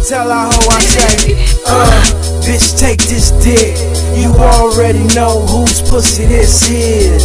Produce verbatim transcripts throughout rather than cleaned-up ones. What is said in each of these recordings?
tell her hoe I say, uh, bitch, take this dick. You already know whose pussy this is,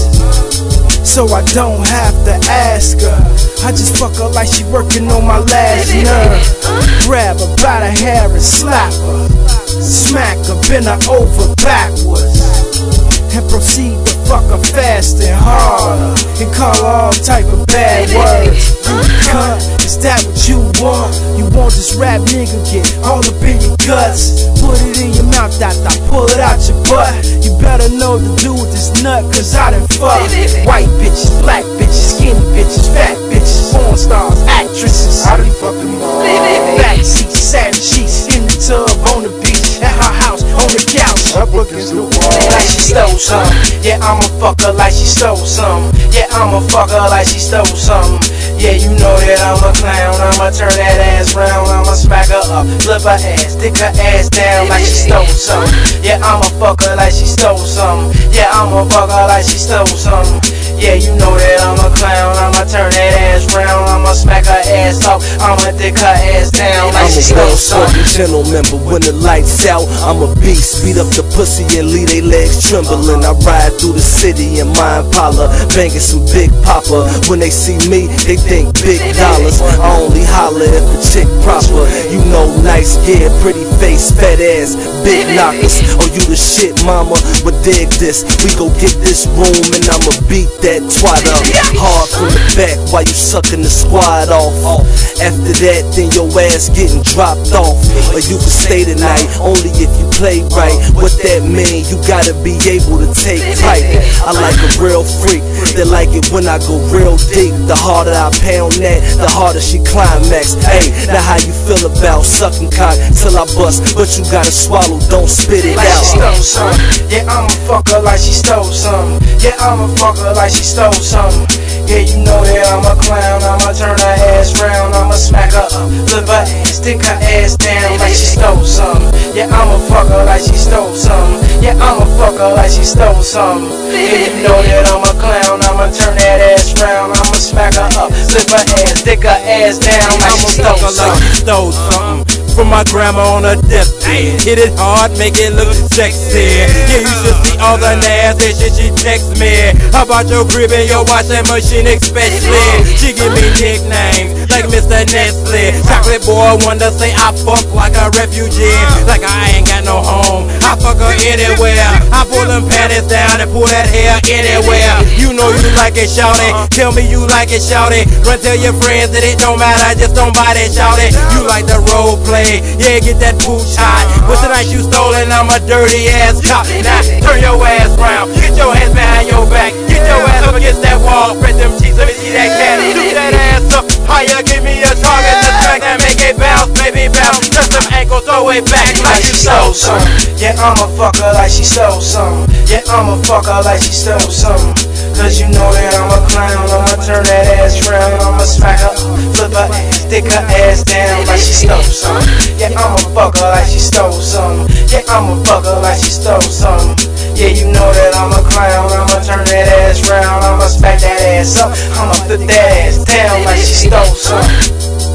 so I don't have to ask her. I just fuck her like she working on my last nerve. Grab her by the hair and slap her, smack her, bend her over backwards, and proceed to fuck her fast and harder, and call her all type of bad words. Cunt, is that what you want? You want this rap nigga get all up in your guts? Put it in your mouth after I pull it out your butt. You better know what to do with this nut, cause I done fuck white bitches, black bitches, skinny bitches, fat bitches, porn stars, actresses. I done fucked them all. Backseat, satin sheets, in the tub, on the beach, at her house, on the couch, up against the wall. like she stole something. Yeah, I'ma fuck her like she stole something. Yeah, I'ma fuck her like she stole something. Yeah, you know that I'm a clown. I'ma turn that ass round. I'ma smack her up, flip her ass, stick her ass down like she stole something. Yeah, I'ma fuck her like she stole something. Yeah, I'ma fuck her like she stole something. Yeah, you know that I'm a clown. I'ma turn that ass round. I'ma smack her ass up. I'ma dick her ass down like she stole something. Gentleman, but when the lights out, I'm a beast. Beat up the pussy and leave they legs trembling. I ride through the city in my Impala, banging some Big Papa. When they see me, they think big dollars. I only holler if the chick proper. You know, nice, yeah, pretty face, fat ass, big knockers. Oh, you the shit, mama, but dig this. We go get this room and I'ma beat that twat up hard from the back while you sucking the squad off. After that, then your ass getting dropped off. Or you can stay tonight only if you play right. What that mean? You gotta be able to take tight. I like a real freak, they like it when I go real deep. The harder I pound that, the harder she climax. Hey, now how you feel about sucking cock till I bust? But you gotta swallow, don't spit it like out. She stole something. Yeah, I'ma fuck her like she stole something. Yeah, I'ma fuck her like she stole something. Yeah, you know that I'm a clown. I'ma turn her ass round. I'ma smack her up, flip her ass, stick her ass down like she stole something. Yeah, I'ma fuck her like she stole something. Yeah, I'ma fuck her like she stole something. Yeah, you know that I'm a clown. I'ma turn that ass round. I'ma smack her up, flip her ass, stick her ass down like she stole something. Stole something from my grandma on her deathbed. Hit it hard, make it look sexy. Yeah, you should see all the nasty shit she text me. How about your crib and your washing machine especially? She give me nicknames like Mister Nestle. Chocolate boy wonder say I fuck like a refugee. Like I ain't got no home, I fuck her anywhere. I pull them panties down and pull that hair anywhere. You know you like it, shawty. Tell me you like it, shawty. Run tell your friends that it don't matter, just don't buy that, shawty. You like the role play, yeah, get that pooch hot. But tonight you stolen, I'm a dirty ass cop. Now turn your ass round, get your hands behind your back, get your ass up against that wall, press them cheeks, let me see that cat. Do that ass up higher, give me a target to track that, make it bounce, baby bounce. Touch them ankles, throw it back like you stole something. Yeah, I'ma fuck her like she stole something. Yeah, I'ma fuck her like she stole something. Cause you know that I'm a clown. I'ma turn that ass round. I'ma smack her, flip her ass, stick her ass down like she stole something. Yeah, I'ma fuck her like she stole something. Yeah, I'ma fuck her like she stole something. Yeah, you know that I'm a clown. I'ma turn that ass round. I'ma smack that ass up. I'ma flip that ass down like she stole something.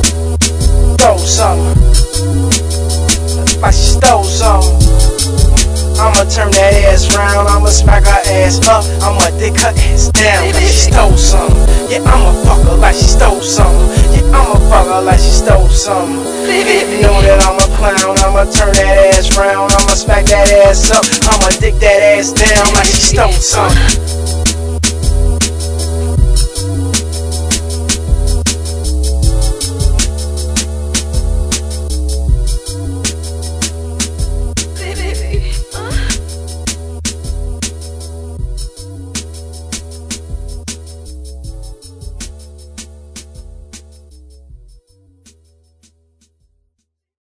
Stole something. Like she stole something. I'ma turn that ass round, I'ma smack her ass up, I'ma dick her ass down like she stole something. Yeah, I'ma fuck her like she stole something. Yeah, I'ma fuck her like she stole something. Yeah, you know that I'm a clown, I'ma turn that ass round, I'ma smack that ass up, I'ma dick that ass down like she stole something.